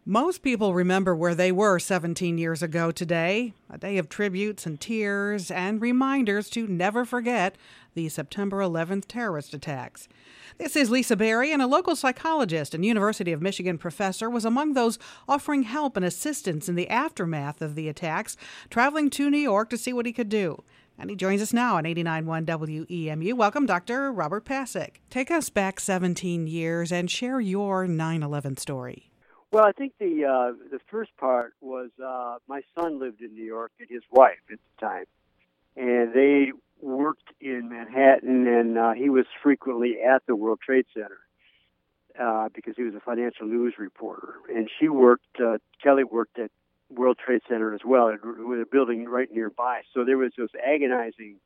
Most people remember where they were 17 years ago today, a day of tributes and tears and reminders to never forget the September 11th terrorist attacks. This is Lisa Berry, and a local psychologist and University of Michigan professor was among those offering help and assistance in the aftermath of the attacks, traveling to New York to see what he could do. And he joins us now on 89.1 WEMU. Welcome, Dr. Robert Pasek. Take us back 17 years and share your 9/11 story. Well, I think the first part was my son lived in New York and his wife at the time, and they worked in Manhattan, and he was frequently at the World Trade Center because he was a financial news reporter, and she worked. Kelly worked at World Trade Center as well, with a building right nearby. So there was this agonizing.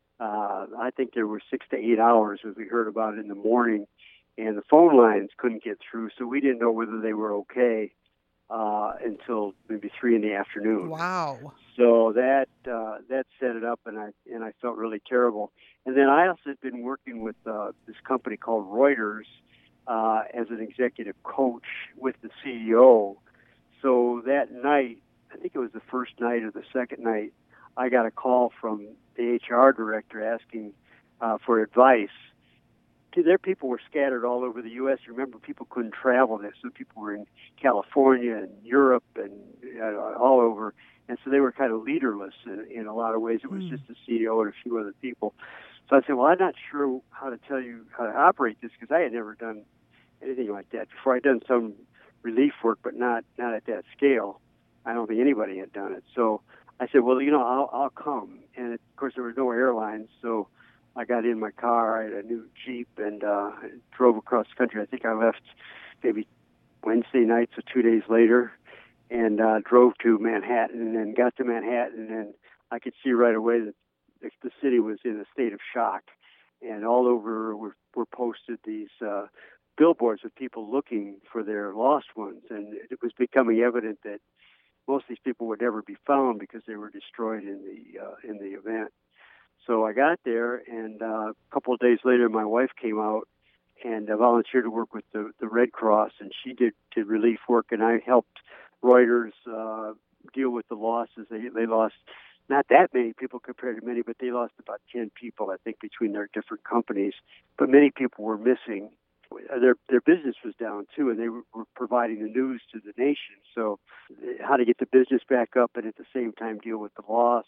I think there were 6 to 8 hours as we heard about it in the morning. And the phone lines couldn't get through, so we didn't know whether they were okay until maybe 3 in the afternoon. Wow! So that set it up, and I felt really terrible. And then I also had been working with this company called Reuters as an executive coach with the CEO. So that night, I think it was the first night or the second night, I got a call from the HR director asking for advice. Their people were scattered all over the U.S. Remember, people couldn't travel there, so people were in California and Europe and all over, and so they were kind of leaderless in a lot of ways. It was just the CEO and a few other people. So I said, well, I'm not sure how to tell you how to operate this because I had never done anything like that before. I'd done some relief work, but not at that scale. I don't think anybody had done it. So I said, well, I'll come. And, of course, there were no airlines, so I got in my car. I had a new Jeep and drove across the country. I think I left maybe Wednesday night, so 2 days later, and drove to Manhattan and got to Manhattan, and I could see right away that the city was in a state of shock. And all over were posted these billboards with people looking for their lost ones, and it was becoming evident that most of these people would never be found because they were destroyed in the event. So I got there, and a couple of days later, my wife came out and volunteered to work with the Red Cross, and she did relief work, and I helped Reuters deal with the losses. They lost not that many people compared to many, but they lost about 10 people, I think, between their different companies. But many people were missing. Their business was down, too, and they were providing the news to the nation. So how to get the business back up and at the same time deal with the loss,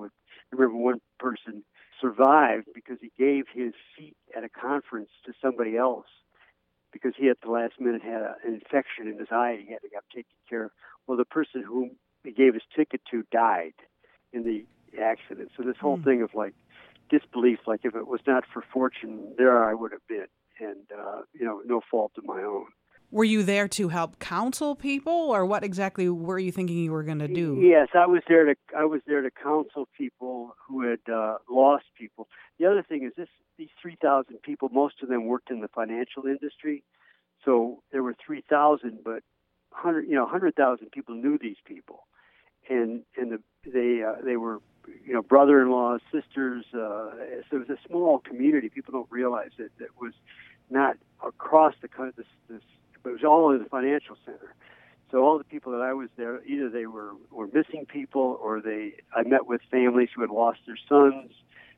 I remember one person survived because he gave his seat at a conference to somebody else because he at the last minute had an infection in his eye. He had to get taken care of. Well, the person whom he gave his ticket to died in the accident. So this whole thing of like disbelief, like if it was not for fortune, there I would have been, and no fault of my own. Were you there to help counsel people, or what exactly were you thinking you were going to do? Yes, I was there to counsel people who had lost people. The other thing is these 3,000 people, most of them worked in the financial industry. So there were 3,000, but 100,000 people knew these people, and they were brother-in-laws, sisters. So it was a small community. People don't realize it. That was not across the country. But it was all in the financial center. So all the people that I was there, either they were missing people, or I met with families who had lost their sons.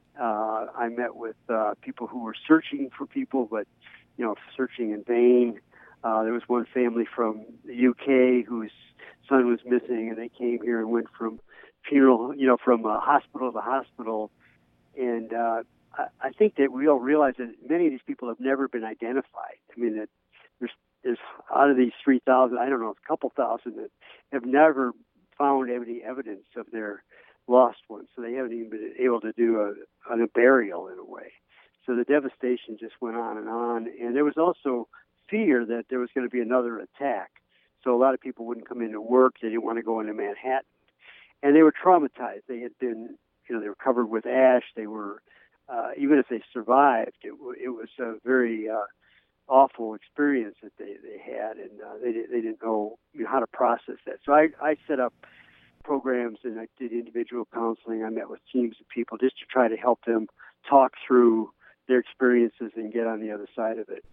I met with people who were searching for people, but searching in vain. There was one family from the UK whose son was missing, and they came here and went from from hospital to hospital. And I think that we all realize that many of these people have never been identified. I mean, that there's out of these 3,000, I don't know, a couple thousand that have never found any evidence of their lost ones. So they haven't even been able to do a burial in a way. So the devastation just went on. And there was also fear that there was going to be another attack. So a lot of people wouldn't come into work. They didn't want to go into Manhattan. And they were traumatized. They had been, they were covered with ash. They were, even if they survived, it was a very awful experience that they had, and they didn't know how to process that. So I set up programs, and I did individual counseling. I met with teams of people just to try to help them talk through their experiences and get on the other side of it.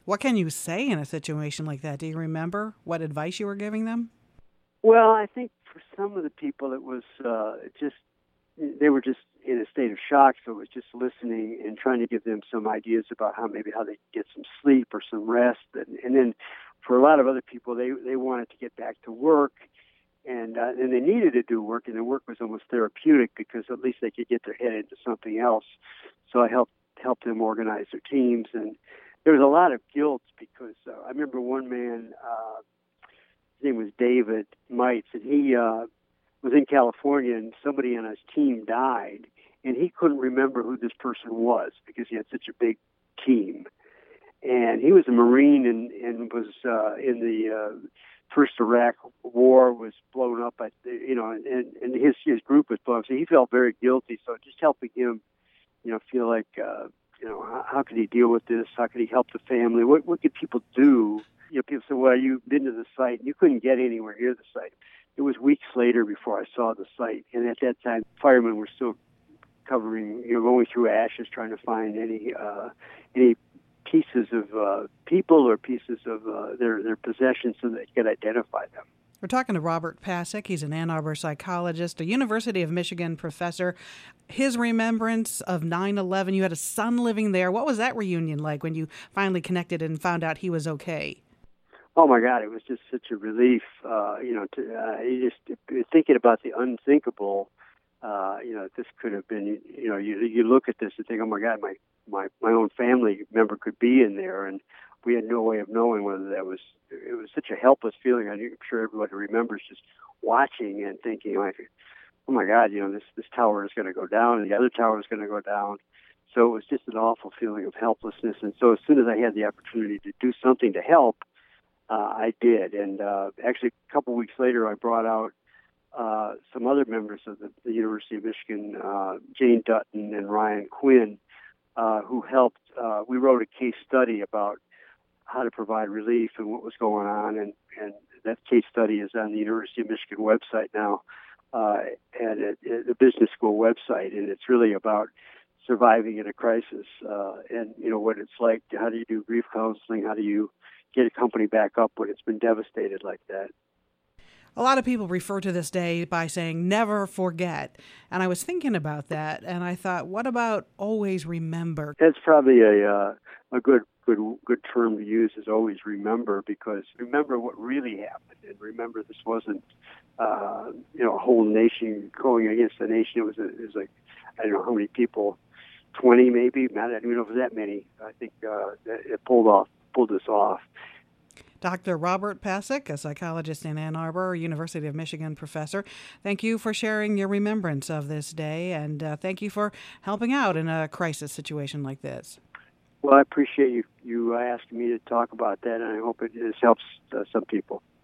What can you say in a situation like that? Do you remember what advice you were giving them? Well, I think for some of the people, it was just they were just in a state of shock. So it was just listening and trying to give them some ideas about how they could get some sleep or some rest. And then for a lot of other people, they wanted to get back to work, and they needed to do work, and the work was almost therapeutic because at least they could get their head into something else. So I helped them organize their teams, and there was a lot of guilt because I remember one man. His name was David Mites, and he was in California, and somebody on his team died, and he couldn't remember who this person was because he had such a big team. And he was a Marine and was in the first Iraq War, was blown up, and his group was blown up. So he felt very guilty. So just helping him, feel like, how could he deal with this? How could he help the family? What could people do? People say, well, you've been to the site. You couldn't get anywhere near the site. It was weeks later before I saw the site. And at that time, firemen were still going through ashes, trying to find any pieces of people or pieces of their possessions so they could identify them. We're talking to Robert Pasek. He's an Ann Arbor psychologist, a University of Michigan professor. His remembrance of 9/11, you had a son living there. What was that reunion like when you finally connected and found out he was okay? Oh my God, it was just such a relief. Thinking about the unthinkable. This could have been. You look at this and think, oh my God, my own family member could be in there, and we had no way of knowing whether that was. It was such a helpless feeling. I'm sure everybody remembers just watching and thinking, like, oh my God, this tower is going to go down, and the other tower is going to go down. So it was just an awful feeling of helplessness. And so as soon as I had the opportunity to do something to help, I did. And actually, a couple weeks later, I brought out some other members of the University of Michigan, Jane Dutton and Ryan Quinn, who helped. We wrote a case study about how to provide relief and what was going on, and that case study is on the University of Michigan website now, and the business school website, and it's really about surviving in a crisis, and what it's like. How do you do grief counseling? How do you get a company back up when it's been devastated like that? A lot of people refer to this day by saying never forget. And I was thinking about that, and I thought, what about always remember? That's probably a good term to use, is always remember, because remember what really happened, and remember this wasn't a whole nation going against a nation. It was like, I don't know how many people, 20 maybe. I don't even know if it was that many. I think it pulled this off. Dr. Robert Pasek, a psychologist in Ann Arbor, University of Michigan professor, thank you for sharing your remembrance of this day, and thank you for helping out in a crisis situation like this. Well, I appreciate you asking me to talk about that, and I hope it helps some people.